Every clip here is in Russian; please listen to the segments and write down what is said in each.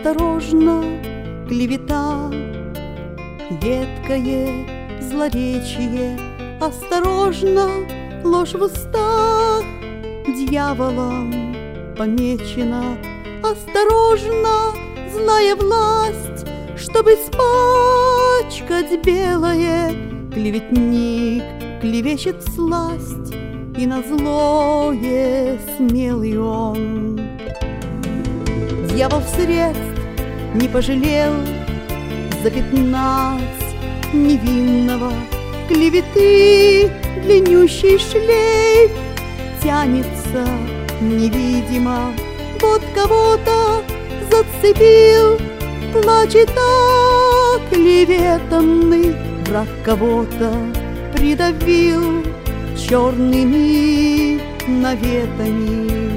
Осторожно, клевета, едкое злоречие, осторожно, ложь в устах дьяволом помечена. Осторожно, злая власть, чтобы испачкать белое, клеветник клевещет всласть, и на злое смелый он. Дьявол средств не пожалел запятнать невинного, клеветы длиннющий шлейф тянется невидимо. Вот кого-то зацепил, плачет оклеветанный, враг кого-то придавил черными наветами.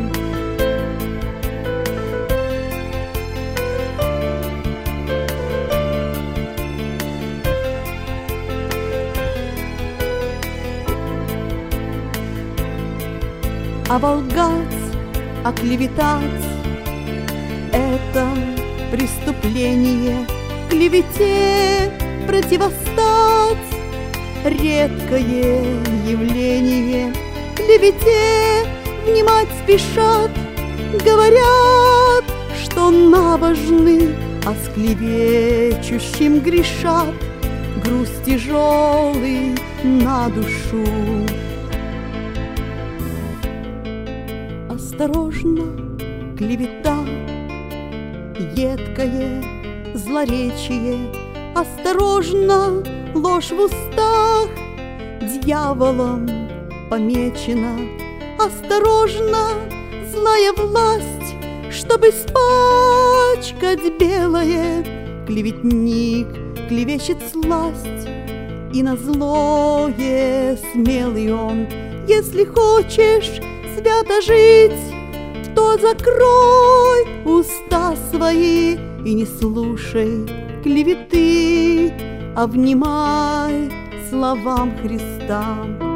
Оболгать, оклеветать — это преступление. Клевете противостать — редкое явление. Клевете внимать спешат, говорят, что набожны, а с клевечущим грешат, груз тяжелый на душу. Осторожно, клевета, едкое злоречие, осторожно, ложь в устах дьяволом помечена. Осторожно, злая власть, чтобы испачкать белое, клеветник клевещет всласть, и на злое смелый он. Если хочешь свято жить, то закрой уста свои и не слушай клеветы, а внимай словам Христа.